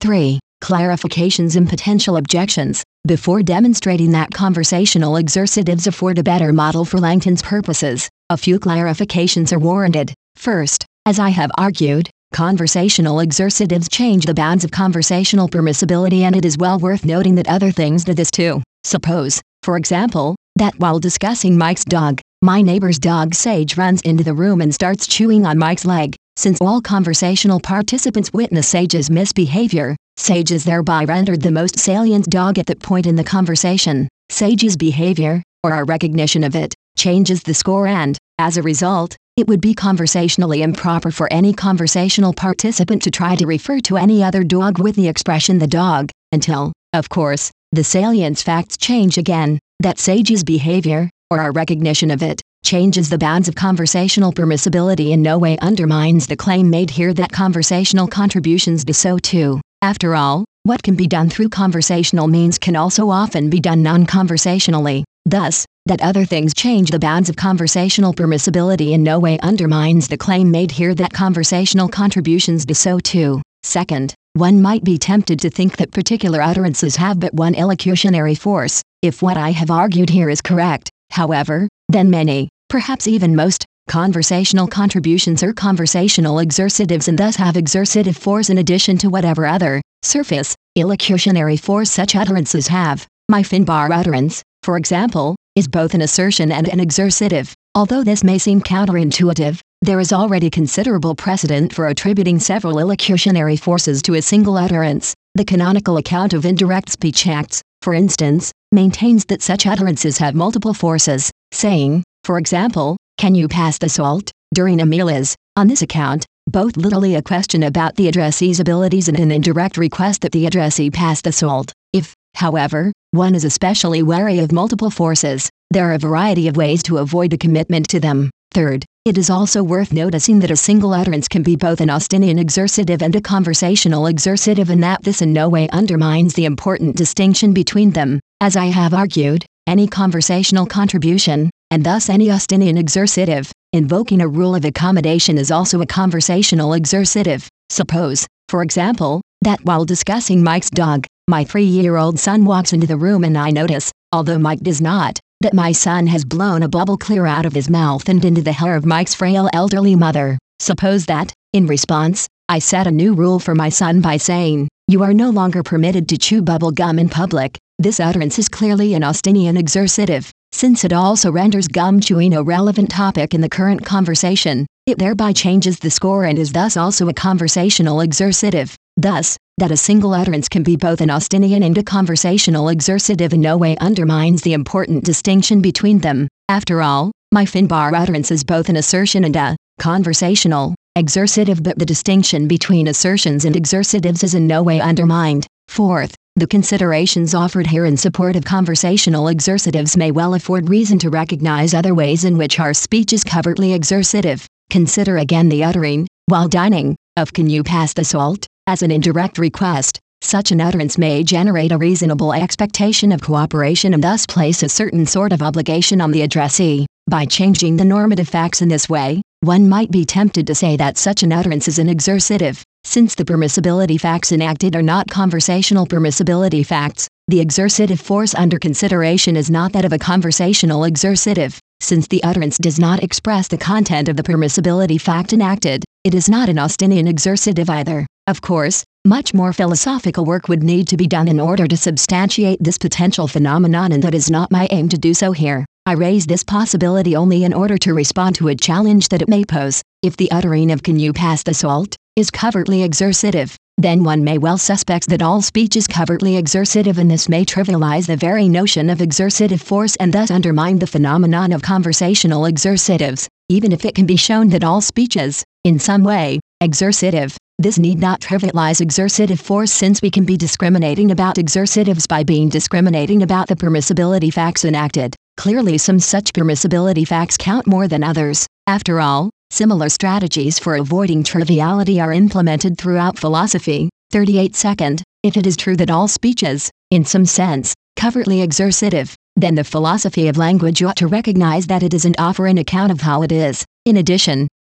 3. Clarifications and potential objections. Before demonstrating that conversational exercitives afford a better model for Langton's purposes, a few clarifications are warranted. First, as I have argued, conversational exercitives change the bounds of conversational permissibility, and it is well worth noting that other things do this too. Suppose, for example, that while discussing Mike's dog, my neighbor's dog Sage runs into the room and starts chewing on Mike's leg. Since all conversational participants witness Sage's misbehavior, Sage is thereby rendered the most salient dog at that point in the conversation. Sage's behavior, or our recognition of it, changes the score, and, as a result, it would be conversationally improper for any conversational participant to try to refer to any other dog with the expression the dog, until, of course, the salience facts change again, that Sage's behavior, or our recognition of it, changes the bounds of conversational permissibility in no way undermines the claim made here that conversational contributions do so too. After all, what can be done through conversational means can also often be done non-conversationally. Thus, that other things change the bounds of conversational permissibility in no way undermines the claim made here that conversational contributions do so too. Second, one might be tempted to think that particular utterances have but one illocutionary force. If what I have argued here is correct, however, then many, perhaps even most, conversational contributions are conversational exercitives and thus have exercitive force in addition to whatever other, surface, illocutionary force such utterances have. My Finbar utterance, for example, is both an assertion and an exercitive. Although this may seem counterintuitive, there is already considerable precedent for attributing several illocutionary forces to a single utterance. The canonical account of indirect speech acts, for instance, maintains that such utterances have multiple forces. Saying, for example, "Can you pass the salt?" during a meal is, on this account, both literally a question about the addressee's abilities and an indirect request that the addressee pass the salt. If, however, one is especially wary of multiple forces, there are a variety of ways to avoid a commitment to them. Third, it is also worth noticing that a single utterance can be both an Austinian exercitive and a conversational exercitive, and that this in no way undermines the important distinction between them. As I have argued, any conversational contribution, and thus any Austinian exercitive, invoking a rule of accommodation is also a conversational exercitive. Suppose, for example, that while discussing Mike's dog, my 3-year-old son walks into the room and I notice, although Mike does not, that my son has blown a bubble clear out of his mouth and into the hair of Mike's frail elderly mother. Suppose that, in response, I set a new rule for my son by saying, "You are no longer permitted to chew bubble gum in public." This utterance is clearly an Austinian exercitive. Since it also renders gum chewing a relevant topic in the current conversation, it thereby changes the score and is thus also a conversational exercitive. Thus, that a single utterance can be both an Austinian and a conversational exercitive in no way undermines the important distinction between them. After all, my Finbar utterance is both an assertion and a conversational exercitive, but the distinction between assertions and exercitives is in no way undermined. Fourth, the considerations offered here in support of conversational exercitives may well afford reason to recognize other ways in which our speech is covertly exercitive. Consider again the uttering, while dining, of "Can you pass the salt?" as an indirect request. Such an utterance may generate a reasonable expectation of cooperation and thus place a certain sort of obligation on the addressee. By changing the normative facts in this way, one might be tempted to say that such an utterance is an exercitive. Since the permissibility facts enacted are not conversational permissibility facts, the exercitive force under consideration is not that of a conversational exercitive. Since the utterance does not express the content of the permissibility fact enacted, it is not an Austinian exercitive either. Of course, much more philosophical work would need to be done in order to substantiate this potential phenomenon, and that is not my aim to do so here. I raise this possibility only in order to respond to a challenge that it may pose. If the uttering of "Can you pass the salt?" is covertly exercitive, then one may well suspect that all speech is covertly exercitive, and this may trivialize the very notion of exercitive force and thus undermine the phenomenon of conversational exercitives. Even if it can be shown that all speech is, in some way, exercitive, this need not trivialize exercitive force, since we can be discriminating about exercitives by being discriminating about the permissibility facts enacted. Clearly some such permissibility facts count more than others. After all, similar strategies for avoiding triviality are implemented throughout philosophy. 38 Second, if it is true that all speech is, in some sense, covertly exercitive, then the philosophy of language ought to recognize that it is and offer an account of how it is. In addition,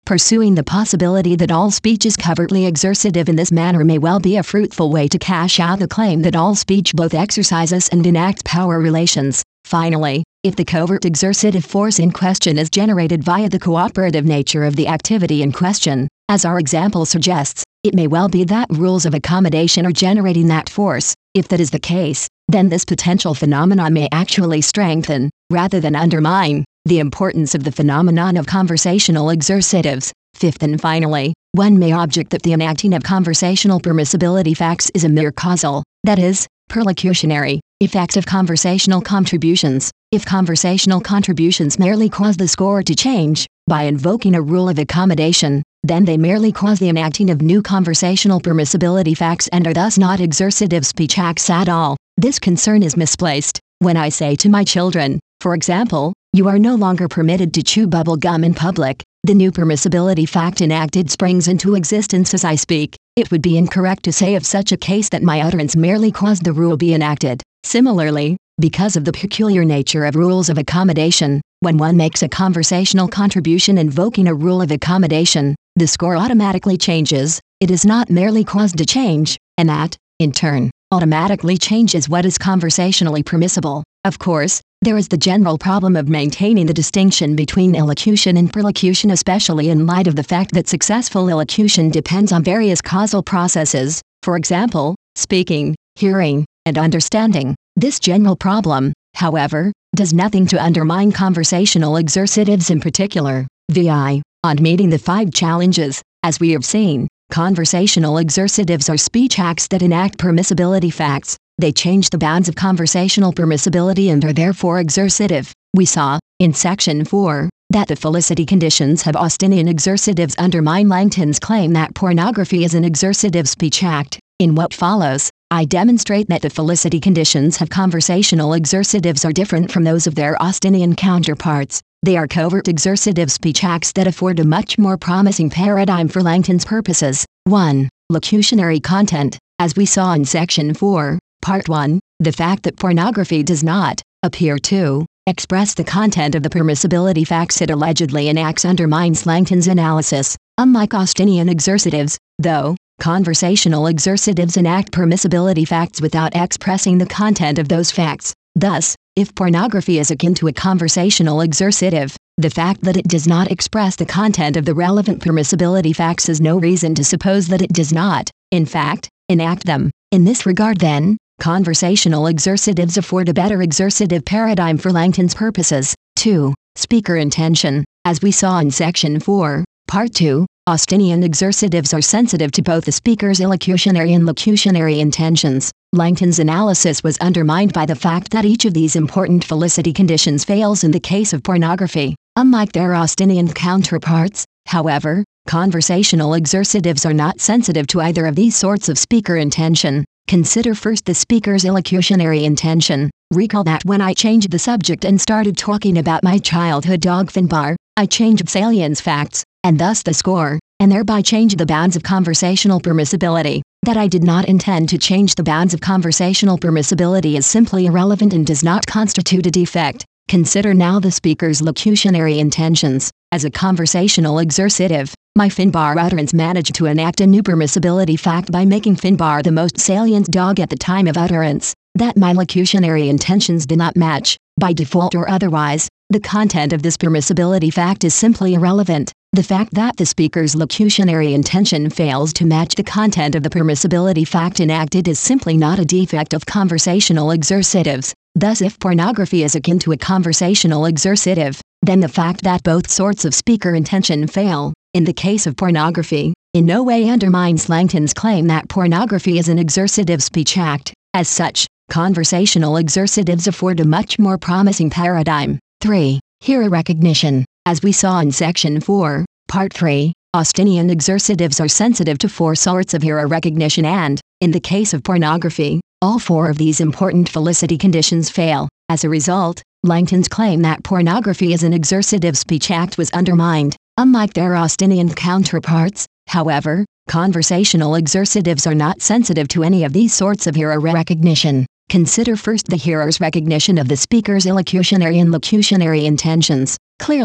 Pursuing the possibility that all speech is covertly exercitive in this manner may well be a fruitful way to cash out the claim that all speech both exercises and enacts power relations. Finally, if the covert exercitive force in question is generated via the cooperative nature of the activity in question, as our example suggests, it may well be that rules of accommodation are generating that force. If that is the case, then this potential phenomenon may actually strengthen, rather than undermine, the importance of the phenomenon of conversational exercitives. Fifth and finally, one may object that the enacting of conversational permissibility facts is a mere causal, that is, perlocutionary, effect of conversational contributions. If conversational contributions merely cause the score to change, by invoking a rule of accommodation, then they merely cause the enacting of new conversational permissibility facts and are thus not exercitive speech acts at all. This concern is misplaced. When I say to my children, for example, you are no longer permitted to chew bubble gum in public, the new permissibility fact enacted springs into existence as I speak. It would be incorrect to say of such a case that my utterance merely caused the rule be enacted. Similarly, because of the peculiar nature of rules of accommodation, when one makes a conversational contribution invoking a rule of accommodation, the score automatically changes. It is not merely caused to change, and that, in turn, automatically changes what is conversationally permissible. Of course, there is the general problem of maintaining the distinction between elocution and perlocution, especially in light of the fact that successful elocution depends on various causal processes, for example, speaking, hearing, and understanding. This general problem, however, does nothing to undermine conversational exercitives in particular. VI. On meeting the 5 challenges, as we have seen, conversational exercitives are speech acts that enact permissibility facts. They change the bounds of conversational permissibility and are therefore exercitive. We saw, in Section 4, that the felicity conditions of Austinian exercitives undermine Langton's claim that pornography is an exercitive speech act. In what follows, I demonstrate that the felicity conditions of conversational exercitives are different from those of their Austinian counterparts. They are covert exercitive speech acts that afford a much more promising paradigm for Langton's purposes. 1. Locutionary content. As we saw in Section 4, Part 1, the fact that pornography does not appear to express the content of the permissibility facts it allegedly enacts undermines Langton's analysis. Unlike Austinian exercitives, though, conversational exercitives enact permissibility facts without expressing the content of those facts. Thus, if pornography is akin to a conversational exercitive, the fact that it does not express the content of the relevant permissibility facts is no reason to suppose that it does not, in fact, enact them. In this regard then, conversational exercitives afford a better exercitive paradigm for Langton's purposes. 2. Speaker intention. As we saw in Section 4, Part 2, Austinian exercitives are sensitive to both the speaker's elocutionary and locutionary intentions. Langton's analysis was undermined by the fact that each of these important felicity conditions fails in the case of pornography. Unlike their Austinian counterparts, however, conversational exercitives are not sensitive to either of these sorts of speaker intention. Consider first the speaker's elocutionary intention. Recall that when I changed the subject and started talking about my childhood dog Finbar, I changed salience facts, and thus the score, and thereby changed the bounds of conversational permissibility. That I did not intend to change the bounds of conversational permissibility is simply irrelevant and does not constitute a defect. Consider now the speaker's locutionary intentions. As a conversational exercitive, my Finbar utterance managed to enact a new permissibility fact by making Finbar the most salient dog at the time of utterance. That my locutionary intentions did not match, by default or otherwise, the content of this permissibility fact is simply irrelevant. The fact that the speaker's locutionary intention fails to match the content of the permissibility fact enacted is simply not a defect of conversational exercitives. Thus, if pornography is akin to a conversational exercitive, then the fact that both sorts of speaker intention fail, in the case of pornography, in no way undermines Langton's claim that pornography is an exercitive speech act. As such, conversational exercitives afford a much more promising paradigm. 3. Hearer recognition. As we saw in Section 4, Part 3, Austinian exercitives are sensitive to 4 sorts of hearer recognition and, in the case of pornography, all 4 of these important felicity conditions fail. As a result, Langton's claim that pornography is an exercitive speech act was undermined. Unlike their Austinian counterparts, however, conversational exercitives are not sensitive to any of these sorts of hearer recognition. Consider first the hearer's recognition of the speaker's elocutionary and locutionary intentions. Clearly,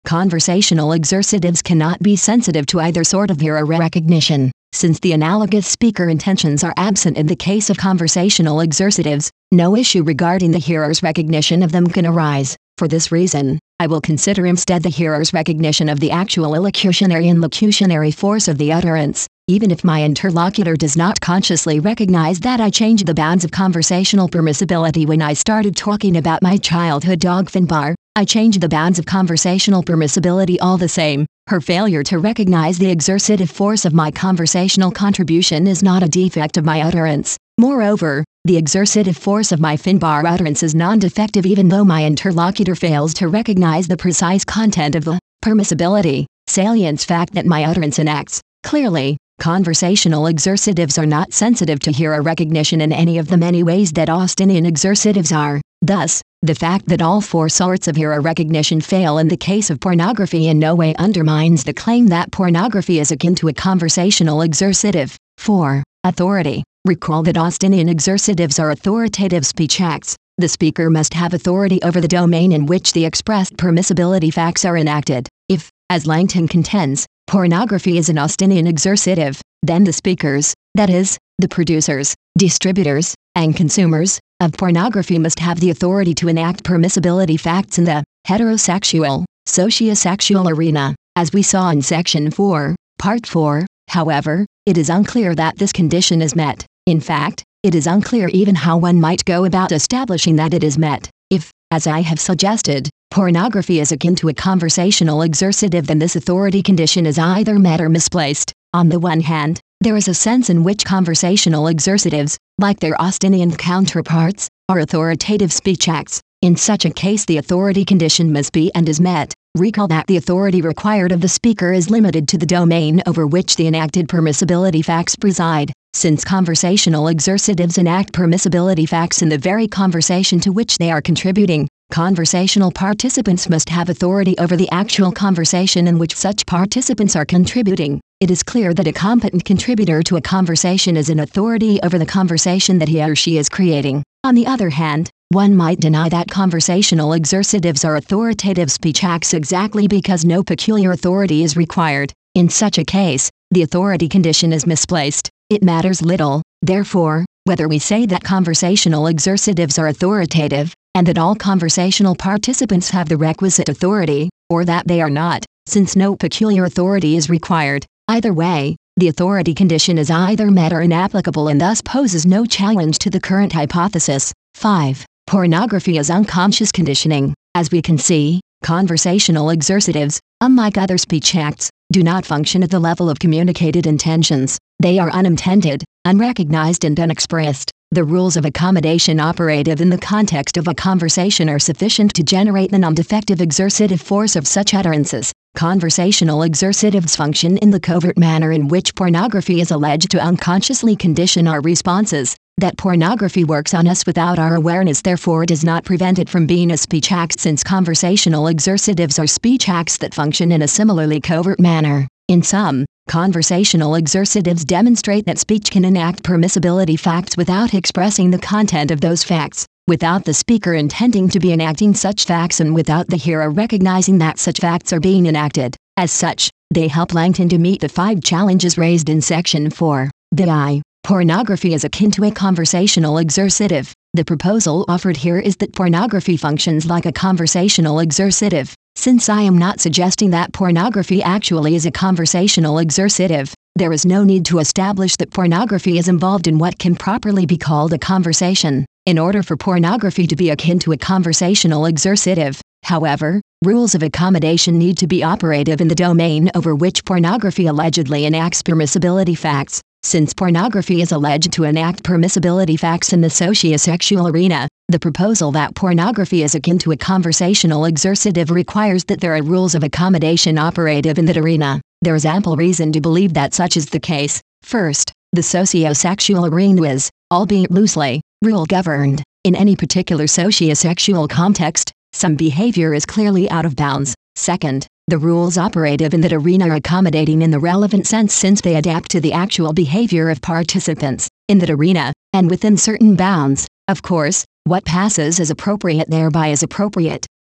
conversational exercitives cannot be sensitive to either sort of hearer recognition, since the analogous speaker intentions are absent in the case of conversational exercitives. No issue regarding the hearer's recognition of them can arise. For this reason, I will consider instead the hearer's recognition of the actual illocutionary and locutionary force of the utterance, even if my interlocutor does not consciously recognize that I changed the bounds of conversational permissibility when I started talking about my childhood dog Finbar. I changed the bounds of conversational permissibility all the same. Her failure to recognize the exercitive force of my conversational contribution is not a defect of my utterance. Moreover, the exercitive force of my Finbar utterance is non-defective even though my interlocutor fails to recognize the precise content of the permissibility, salience fact that my utterance enacts. Clearly, conversational exercitives are not sensitive to hearer recognition in any of the many ways that Austinian exercitives are. Thus, the fact that all four sorts of hearer recognition fail in the case of pornography in no way undermines the claim that pornography is akin to a conversational exercitive. 4. Authority. Recall that Austinian exercitives are authoritative speech acts. The speaker must have authority over the domain in which the expressed permissibility facts are enacted. If, as Langton contends, pornography is an Austinian exercitive, then the speakers, that is, the producers, distributors, and consumers, of pornography must have the authority to enact permissibility facts in the heterosexual, sociosexual arena, as we saw in Section 4, Part 4. However, it is unclear that this condition is met. In fact, it is unclear even how one might go about establishing that it is met. If, as I have suggested, pornography is akin to a conversational exercitive, then this authority condition is either met or misplaced. On the one hand, there is a sense in which conversational exercitives, like their Austinian counterparts, are authoritative speech acts. In such a case the authority condition must be and is met. Recall that the authority required of the speaker is limited to the domain over which the enacted permissibility facts preside. Since conversational exercitives enact permissibility facts in the very conversation to which they are contributing, conversational participants must have authority over the actual conversation in which such participants are contributing. It is clear that a competent contributor to a conversation is an authority over the conversation that he or she is creating. On the other hand, one might deny that conversational exercitives are authoritative speech acts exactly because no peculiar authority is required. In such a case, the authority condition is misplaced. It matters little, therefore, whether we say that conversational exercitives are authoritative, and that all conversational participants have the requisite authority, or that they are not, since no peculiar authority is required. Either way, the authority condition is either met or inapplicable and thus poses no challenge to the current hypothesis. 5. Pornography is unconscious conditioning. As we can see, conversational exercitives, unlike other speech acts, do not function at the level of communicated intentions. They are unintended, unrecognized and unexpressed. The rules of accommodation operative in the context of a conversation are sufficient to generate the non-defective exercitive force of such utterances. Conversational exercitives function in the covert manner in which pornography is alleged to unconsciously condition our responses. That pornography works on us without our awareness therefore does not prevent it from being a speech act, since conversational exercitives are speech acts that function in a similarly covert manner. In sum, conversational exercitives demonstrate that speech can enact permissibility facts without expressing the content of those facts, without the speaker intending to be enacting such facts and without the hearer recognizing that such facts are being enacted. As such, they help Langton to meet the 5 challenges raised in Section 4. I. Pornography is akin to a conversational exercitive. The proposal offered here is that pornography functions like a conversational exercitive. Since I am not suggesting that pornography actually is a conversational exercitive, there is no need to establish that pornography is involved in what can properly be called a conversation. In order for pornography to be akin to a conversational exercitive, however, rules of accommodation need to be operative in the domain over which pornography allegedly enacts permissibility facts. Since pornography is alleged to enact permissibility facts in the sociosexual arena, the proposal that pornography is akin to a conversational exercitive requires that there are rules of accommodation operative in that arena. There is ample reason to believe that such is the case. First, the sociosexual arena is, albeit loosely, rule-governed. In any particular sociosexual context, some behavior is clearly out of bounds. Second, the rules operative in that arena are accommodating in the relevant sense since they adapt to the actual behavior of participants in that arena, and within certain bounds. Of course, what passes as appropriate thereby is appropriate.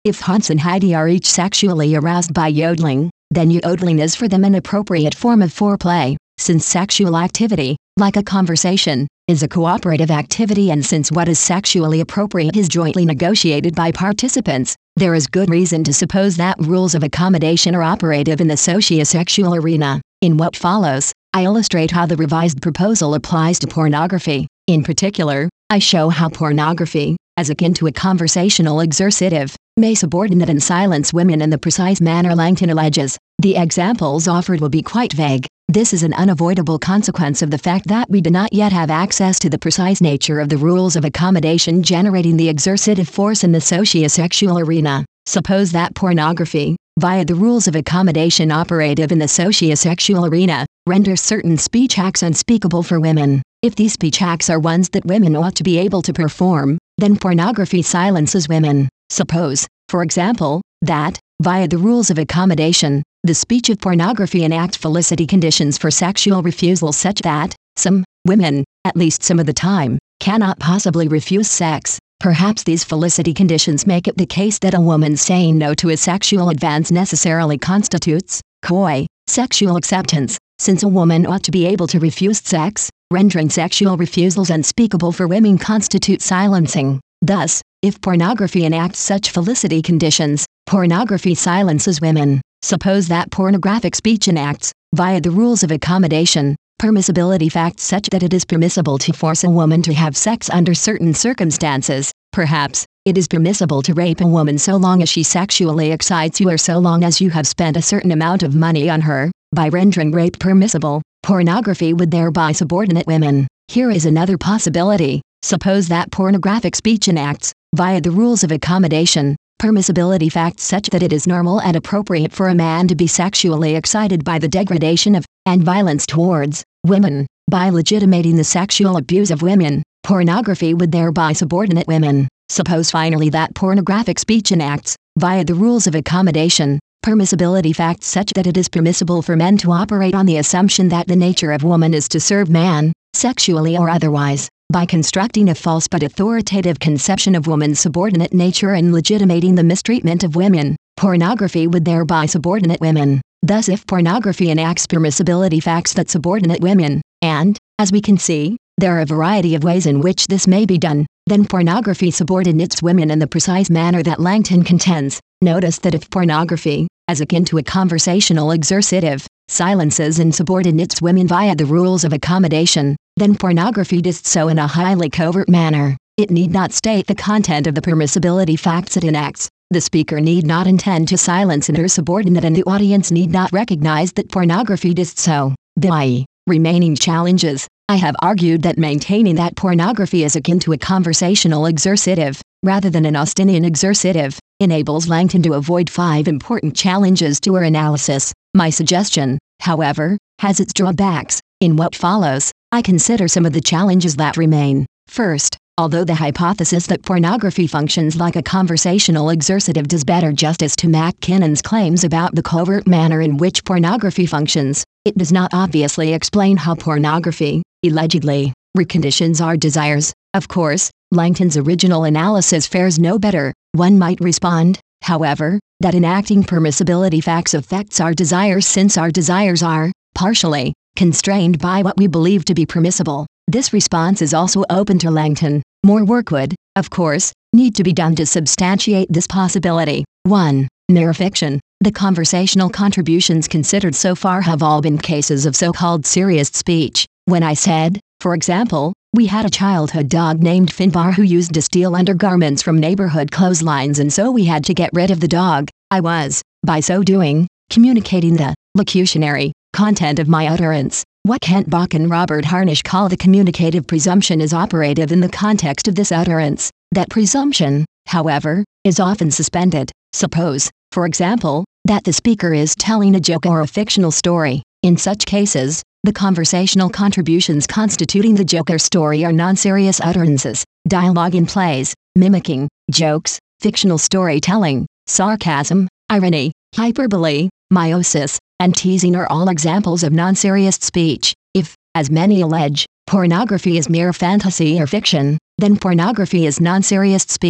If Hans and Heidi are each sexually aroused by yodeling, then yodeling is for them an appropriate form of foreplay, since sexual activity, like a conversation, is a cooperative activity, and since what is sexually appropriate is jointly negotiated by participants, there is good reason to suppose that rules of accommodation are operative in the sociosexual arena. In what follows, I illustrate how the revised proposal applies to pornography. In particular, I show how pornography, as akin to a conversational exercitive, may subordinate and silence women in the precise manner Langton alleges. The examples offered will be quite vague. This is an unavoidable consequence of the fact that we do not yet have access to the precise nature of the rules of accommodation generating the exercitive force in the sociosexual arena. Suppose that pornography, via the rules of accommodation operative in the sociosexual arena, renders certain speech acts unspeakable for women. If these speech acts are ones that women ought to be able to perform, then pornography silences women. Suppose, for example, that, via the rules of accommodation, the speech of pornography enacts felicity conditions for sexual refusal such that some women, at least some of the time, cannot possibly refuse sex. Perhaps these felicity conditions make it the case that a woman saying no to a sexual advance necessarily constitutes coy sexual acceptance, since a woman ought to be able to refuse sex. Rendering sexual refusals unspeakable for women constitute silencing. Thus, if pornography enacts such felicity conditions, pornography silences women. Suppose that pornographic speech enacts, via the rules of accommodation, permissibility facts such that it is permissible to force a woman to have sex under certain circumstances. Perhaps, it is permissible to rape a woman so long as she sexually excites you or so long as you have spent a certain amount of money on her. By rendering rape permissible, pornography would thereby subordinate women. Here is another possibility. Suppose that pornographic speech enacts, via the rules of accommodation, permissibility facts such that it is normal and appropriate for a man to be sexually excited by the degradation of, and violence towards, women. By legitimating the sexual abuse of women, pornography would thereby subordinate women. Suppose finally that pornographic speech enacts, via the rules of accommodation, permissibility facts such that it is permissible for men to operate on the assumption that the nature of woman is to serve man, sexually or otherwise. By constructing a false but authoritative conception of woman's subordinate nature and legitimating the mistreatment of women, pornography would thereby subordinate women. Thus if pornography enacts permissibility facts that subordinate women, and, as we can see, there are a variety of ways in which this may be done, then pornography subordinates women in the precise manner that Langton contends. Notice that if pornography, as akin to a conversational exercitive, silences and subordinates women via the rules of accommodation, then pornography does so in a highly covert manner. It need not state the content of the permissibility facts it enacts. The speaker need not intend to silence her subordinate, and the audience need not recognize that pornography does so. By remaining challenges, I have argued that maintaining that pornography is akin to a conversational exercitive, rather than an Austinian exercitive, enables Langton to avoid 5 important challenges to her analysis. My suggestion, however, has its drawbacks. In what follows, I consider some of the challenges that remain. First, although the hypothesis that pornography functions like a conversational exercitive does better justice to MacKinnon's claims about the covert manner in which pornography functions, it does not obviously explain how pornography, allegedly, reconditions our desires. Of course, Langton's original analysis fares no better. One might respond, however, that enacting permissibility facts affects our desires since our desires are, partially, constrained by what we believe to be permissible. This response is also open to Langton. More work would, of course, need to be done to substantiate this possibility. 1. Mere fiction. The conversational contributions considered so far have all been cases of so-called serious speech. When I said, for example, we had a childhood dog named Finbar who used to steal undergarments from neighborhood clotheslines and so we had to get rid of the dog, I was, by so doing, communicating the locutionary content of my utterance. What Kent Bach and Robert Harnish call the communicative presumption is operative in the context of this utterance. That presumption, however, is often suspended. Suppose, for example, that the speaker is telling a joke or a fictional story. In such cases, the conversational contributions constituting the joke or story are non-serious utterances. Dialogue in plays, mimicking, jokes, fictional storytelling, sarcasm, irony, hyperbole, meiosis, and teasing are all examples of non-serious speech. If, as many allege, pornography is mere fantasy or fiction, then pornography is non-serious speech.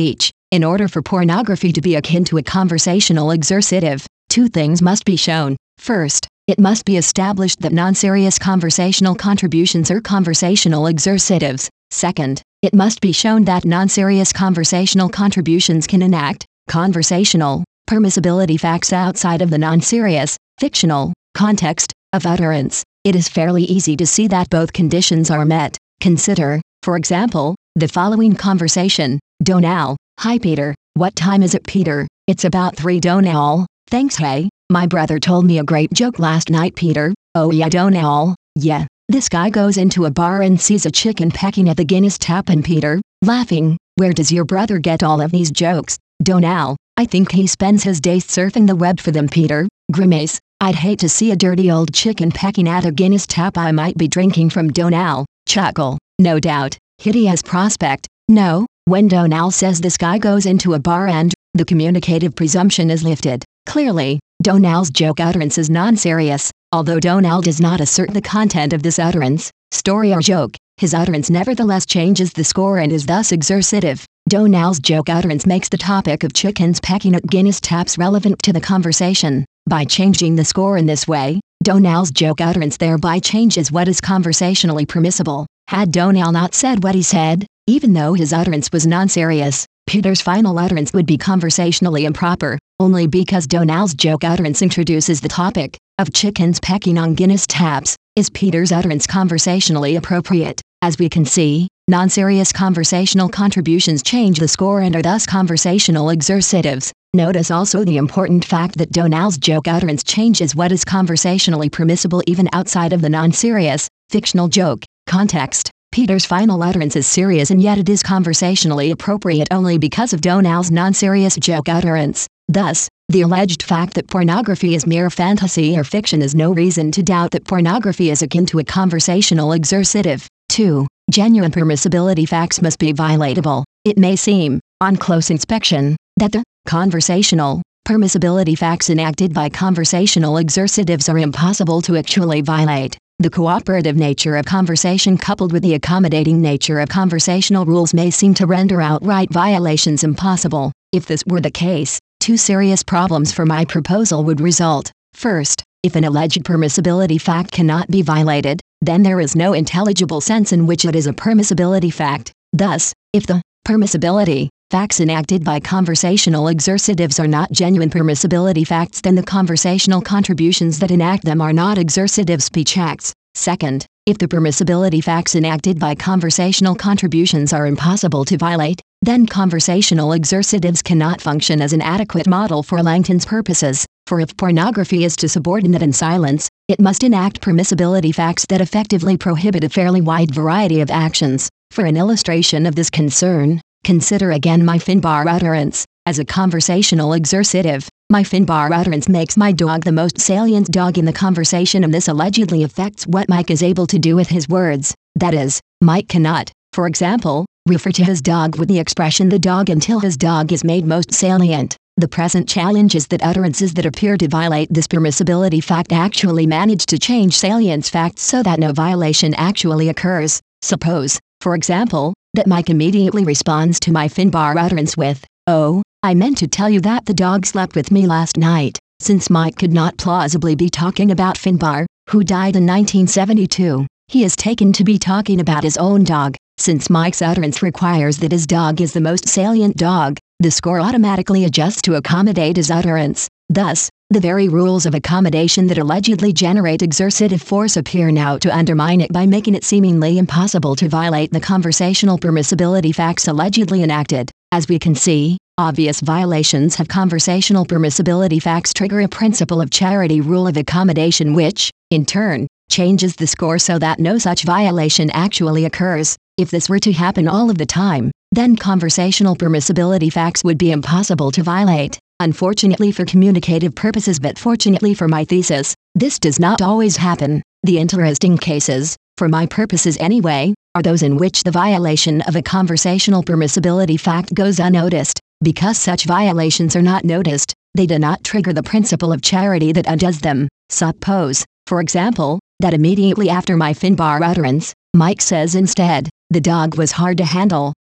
In order for pornography to be akin to a conversational exercitive, two things must be shown. First, it must be established that non-serious conversational contributions are conversational exercitives. Second, it must be shown that non-serious conversational contributions can enact conversational permissibility facts outside of the non-serious, fictional context of utterance. It is fairly easy to see that both conditions are met. Consider, for example, the following conversation. Donal: "Hi Peter, what time is it Peter?" "It's about 3 Donal, thanks hey, my brother told me a great joke last night Peter." "Oh yeah Donal, yeah." This guy goes into a bar and sees a chicken pecking at the Guinness tap and Peter, laughing, "Where does your brother get all of these jokes?" Donal: "I think he spends his days surfing the web for them Peter." Grimace: "I'd hate to see a dirty old chicken pecking at a Guinness tap I might be drinking from." Donal: "Chuckle, no doubt, hideous prospect." No, when Donal says this guy goes into a bar and, the communicative presumption is lifted. Clearly, Donal's joke utterance is non-serious, although Donal does not assert the content of this utterance, story or joke, his utterance nevertheless changes the score and is thus exercitive. Donal's joke utterance makes the topic of chickens pecking at Guinness taps relevant to the conversation. By changing the score in this way, Donal's joke utterance thereby changes what is conversationally permissible. Had Donal not said what he said, even though his utterance was non-serious, Peter's final utterance would be conversationally improper, only because Donal's joke utterance introduces the topic of chickens pecking on Guinness taps. Is Peter's utterance conversationally appropriate? As we can see, non-serious conversational contributions change the score and are thus conversational exercitives. Notice also the important fact that Donal's joke utterance changes what is conversationally permissible even outside of the non-serious, fictional joke context. Peter's final utterance is serious and yet it is conversationally appropriate only because of Donal's non-serious joke utterance. Thus, the alleged fact that pornography is mere fantasy or fiction is no reason to doubt that pornography is akin to a conversational exercitive. 2. Genuine permissibility facts must be violatable. It may seem, on close inspection, that the conversational permissibility facts enacted by conversational exercitives are impossible to actually violate. The cooperative nature of conversation coupled with the accommodating nature of conversational rules may seem to render outright violations impossible. If this were the case, two serious problems for my proposal would result. First, if an alleged permissibility fact cannot be violated, then there is no intelligible sense in which it is a permissibility fact. Thus, if the permissibility facts enacted by conversational exercitives are not genuine permissibility facts, then the conversational contributions that enact them are not exercitive speech acts. Second, if the permissibility facts enacted by conversational contributions are impossible to violate, then conversational exercitives cannot function as an adequate model for Langton's purposes, for if pornography is to subordinate in silence, it must enact permissibility facts that effectively prohibit a fairly wide variety of actions. For an illustration of this concern, consider again my Finbar utterance. As a conversational exercitive, my Finbar utterance makes my dog the most salient dog in the conversation, and this allegedly affects what Mike is able to do with his words. That is, Mike cannot, for example, refer to his dog with the expression the dog until his dog is made most salient. The present challenge is that utterances that appear to violate this permissibility fact actually manage to change salience facts so that no violation actually occurs. Suppose, for example, that Mike immediately responds to my Finbar utterance with, "Oh, I meant to tell you that the dog slept with me last night." Since Mike could not plausibly be talking about Finbar, who died in 1972, he is taken to be talking about his own dog. Since Mike's utterance requires that his dog is the most salient dog, the score automatically adjusts to accommodate his utterance. Thus, the very rules of accommodation that allegedly generate exercitive force appear now to undermine it by making it seemingly impossible to violate the conversational permissibility facts allegedly enacted. As we can see, obvious violations of conversational permissibility facts trigger a principle of charity rule of accommodation which, in turn, changes the score so that no such violation actually occurs. If this were to happen all of the time, then conversational permissibility facts would be impossible to violate. Unfortunately for communicative purposes, but fortunately for my thesis, this does not always happen. The interesting cases, for my purposes anyway, are those in which the violation of a conversational permissibility fact goes unnoticed. Because such violations are not noticed, they do not trigger the principle of charity that undoes them. Suppose, for example, that immediately after my Finbar utterance, Mike says instead, "The dog was hard to handle."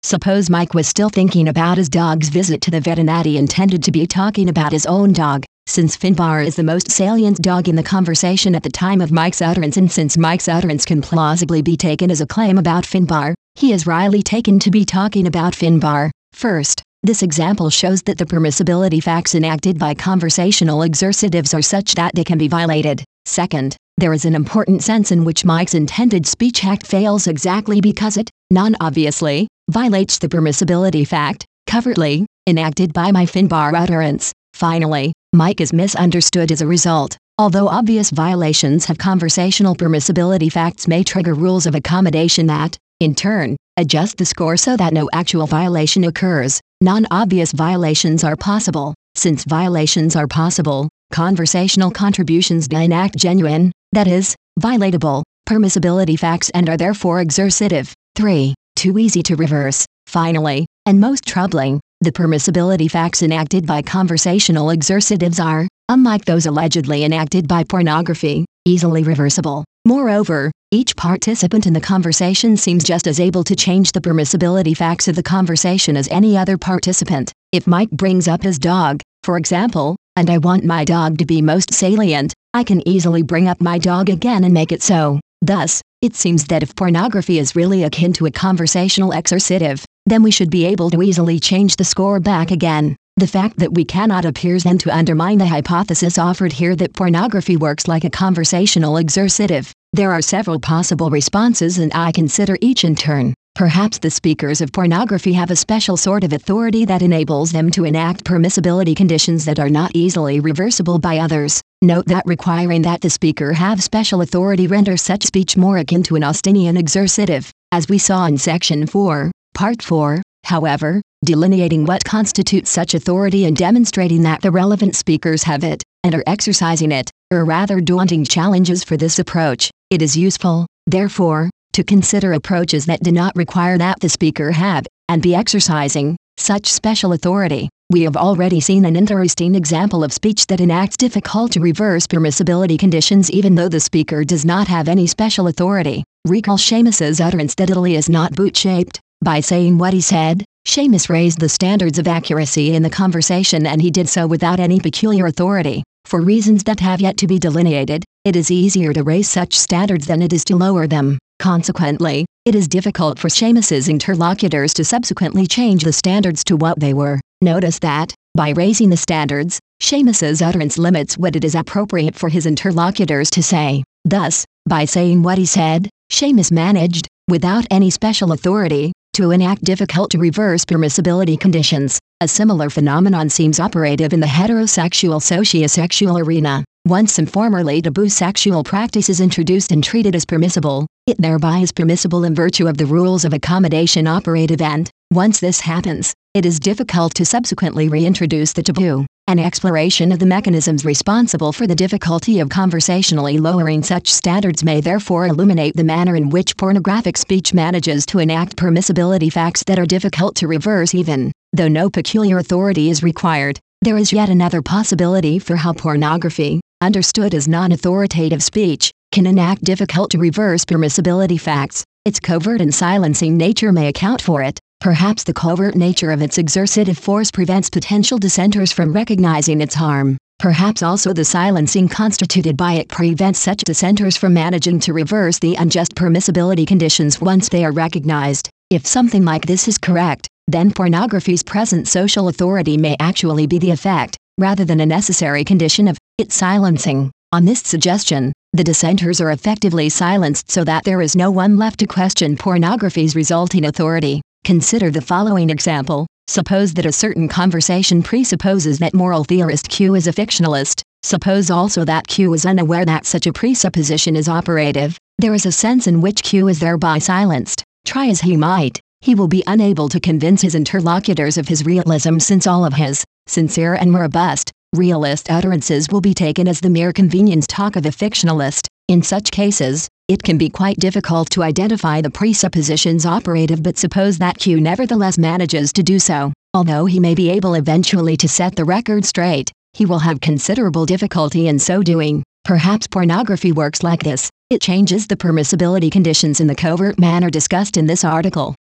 Suppose Mike was still thinking about his dog's visit to the vet and that he intended to be talking about his own dog. Since Finbar is the most salient dog in the conversation at the time of Mike's utterance, and since Mike's utterance can plausibly be taken as a claim about Finbar, he is wryly taken to be talking about Finbar. First, this example shows that the permissibility facts enacted by conversational exercitives are such that they can be violated. Second, there is an important sense in which Mike's intended speech act fails exactly because it, non-obviously, violates the permissibility fact, covertly, enacted by my Finbar utterance. Finally, Mike is misunderstood as a result. Although obvious violations of conversational permissibility facts may trigger rules of accommodation that, in turn, adjust the score so that no actual violation occurs, non-obvious violations are possible. Since violations are possible, conversational contributions enact genuine, that is, violatable, permissibility facts and are therefore exercitive. 3. Too easy to reverse. Finally, and most troubling, the permissibility facts enacted by conversational exercitives are, unlike those allegedly enacted by pornography, easily reversible. Moreover, each participant in the conversation seems just as able to change the permissibility facts of the conversation as any other participant. If Mike brings up his dog, for example, and I want my dog to be most salient, I can easily bring up my dog again and make it so. Thus, it seems that if pornography is really akin to a conversational exercitive, then we should be able to easily change the score back again. The fact that we cannot appears then to undermine the hypothesis offered here that pornography works like a conversational exercitive. There are several possible responses and I consider each in turn. Perhaps the speakers of pornography have a special sort of authority that enables them to enact permissibility conditions that are not easily reversible by others. Note that requiring that the speaker have special authority renders such speech more akin to an Austinian exercitive, as we saw in Section 4, Part 4. However, delineating what constitutes such authority and demonstrating that the relevant speakers have it, and are exercising it, are rather daunting challenges for this approach. It is useful, therefore, to consider approaches that do not require that the speaker have, and be exercising, such special authority. We have already seen an interesting example of speech that enacts difficult to reverse permissibility conditions even though the speaker does not have any special authority. Recall Seamus's utterance that Italy is not boot-shaped. By saying what he said, Seamus raised the standards of accuracy in the conversation, and he did so without any peculiar authority. For reasons that have yet to be delineated, it is easier to raise such standards than it is to lower them. Consequently, it is difficult for Seamus's interlocutors to subsequently change the standards to what they were. Notice that, by raising the standards, Seamus's utterance limits what it is appropriate for his interlocutors to say. Thus, by saying what he said, Seamus managed, without any special authority, to enact difficult to reverse permissibility conditions. A similar phenomenon seems operative in the heterosexual sociosexual arena. Once some formerly taboo sexual practice is introduced and treated as permissible, it thereby is permissible in virtue of the rules of accommodation operative, and, once this happens, it is difficult to subsequently reintroduce the taboo. An exploration of the mechanisms responsible for the difficulty of conversationally lowering such standards may therefore illuminate the manner in which pornographic speech manages to enact permissibility facts that are difficult to reverse even, though no peculiar authority is required. There is yet another possibility for how pornography, understood as non-authoritative speech, can enact difficult to reverse permissibility facts. Its covert and silencing nature may account for it. Perhaps the covert nature of its exercitive force prevents potential dissenters from recognizing its harm. Perhaps also the silencing constituted by it prevents such dissenters from managing to reverse the unjust permissibility conditions once they are recognized. If something like this is correct, then pornography's present social authority may actually be the effect, rather than a necessary condition of, its silencing. On this suggestion, the dissenters are effectively silenced so that there is no one left to question pornography's resulting authority. Consider the following example. Suppose that a certain conversation presupposes that moral theorist Q is a fictionalist. Suppose also that Q is unaware that such a presupposition is operative. There is a sense in which Q is thereby silenced. Try as he might, he will be unable to convince his interlocutors of his realism, since all of his sincere and robust realist utterances will be taken as the mere convenience talk of a fictionalist. In such cases, it can be quite difficult to identify the presuppositions operative, but suppose that Q nevertheless manages to do so. Although he may be able eventually to set the record straight, he will have considerable difficulty in so doing. Perhaps pornography works like this. It changes the permissibility conditions in the covert manner discussed in this article.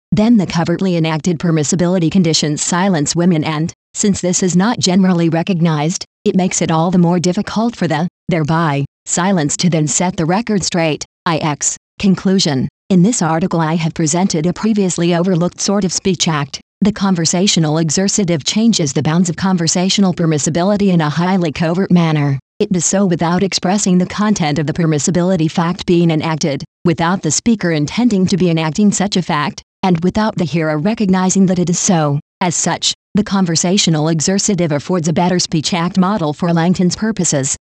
Then the covertly enacted permissibility conditions silence women, and, since this is not generally recognized, it makes it all the more difficult for the, thereby, silence to then set the record straight. IX. Conclusion. In this article I have presented a previously overlooked sort of speech act. The conversational exercitive changes the bounds of conversational permissibility in a highly covert manner. It does so without expressing the content of the permissibility fact being enacted, without the speaker intending to be enacting such a fact, and without the hearer recognizing that it is so. As such, the conversational exercitive affords a better speech act model for Langton's purposes.